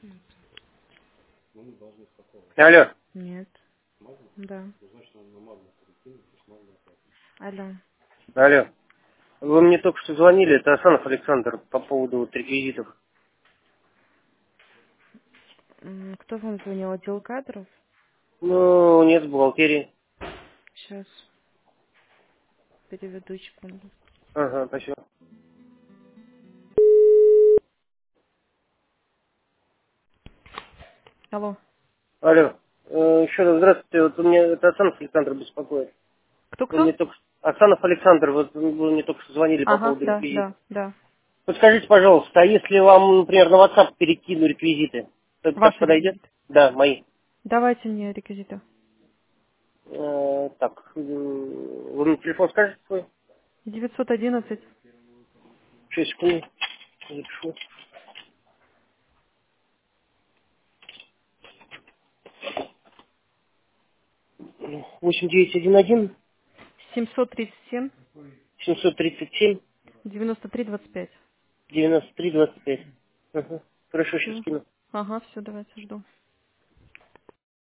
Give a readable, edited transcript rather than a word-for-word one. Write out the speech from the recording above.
Алло. Нет. Да. Алло. Алло. Вы мне только что звонили, это Асанов Александр, по поводу вот реквизитов. Кто вам звонил? Отдел кадров? Ну, нет, с бухгалтерии. Сейчас переведу секунду. Ага, спасибо. Алло. Алло. Еще раз здравствуйте. Вот у меня это Асанов Александр беспокоит. Вы Кто-кто? мне только Асанов Александр, вот вы мне только что звонили по Ага, поводу да, реквизитов. да, да. Подскажите, пожалуйста, а если вам, например, на WhatsApp перекину реквизиты, то это так Ваши подойдет? реквизиты. Да, мои. Давайте мне реквизиты. Так, вы мне телефон скажете свой? 911. 6 секунд. Запишу. 8911 737. 737 9325. 93 25. Ага. Хорошо, сейчас Все. скину. Ага, все, давайте жду.